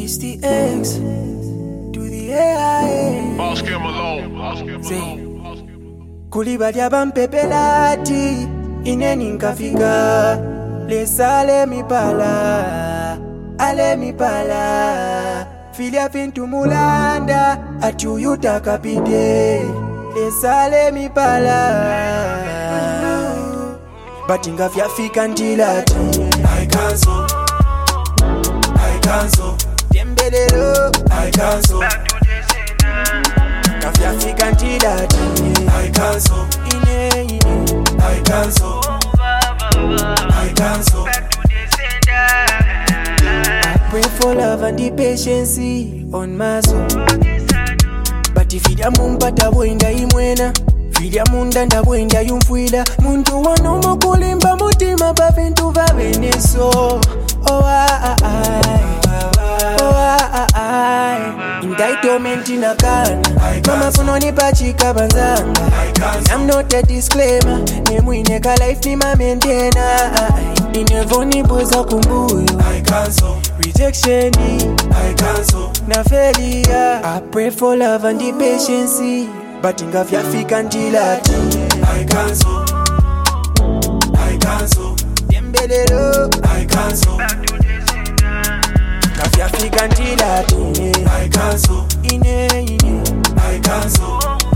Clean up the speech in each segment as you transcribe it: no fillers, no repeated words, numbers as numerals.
It's the X to the AI. Boss Kim alone. Kulibalia bampepelati ineni nkafika lesa ale mipala filia fintu mulanda atuyuta kapite lesa ale mipala batinga fyafika ndilati I cancel tembelero I cancel kafyafika ndilati I cancel ine I cancel I pray for love and the patience on my soul. But if you mumpata bwenda imwena Filya munda ndabwenda yumfwila Muntu wanomo kulimba mutima pa bintu vabeneso Oh Indictment inakana Mama funoni pachika banzanga I'm not a disclaimer Nemwineka life ni mamentena Inevoni boza kumbuyo I cancel Rejection I cancel na failure I pray for love and the patience But inga vyafika ndilati I cancel tembelero I cancel kavyafika ndilati I cancel ine I cancel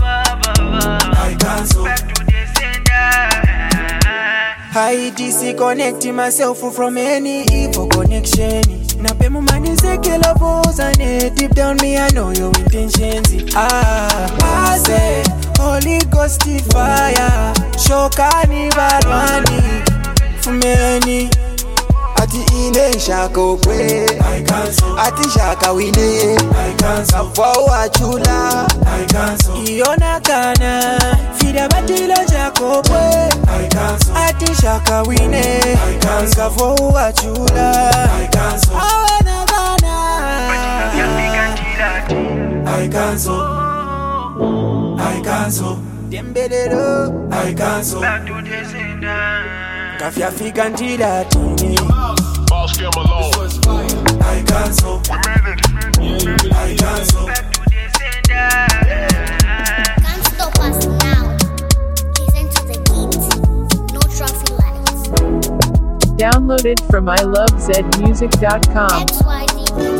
I disconnect myself from any evil connection. Napemu manizekela bozane. Deep down me I know your intentions. I say Holy Ghost fire. Shokani barwani fumeni. Ati ine shako kwe I cancel ati shaka wine I cancel Kafawa chula I cancel Iona kana Fida batila jako kwe I cancel ati shaka wine I cancel Kafawa chula I cancel Awana kana I cancel Tembelero I cancel Kafyafika ndilati Boss Kim alone. I cancel I cancel Can't stop us now. Listen to the beat. No traffic lights. Downloaded from ilovezmusic.com. XYZ.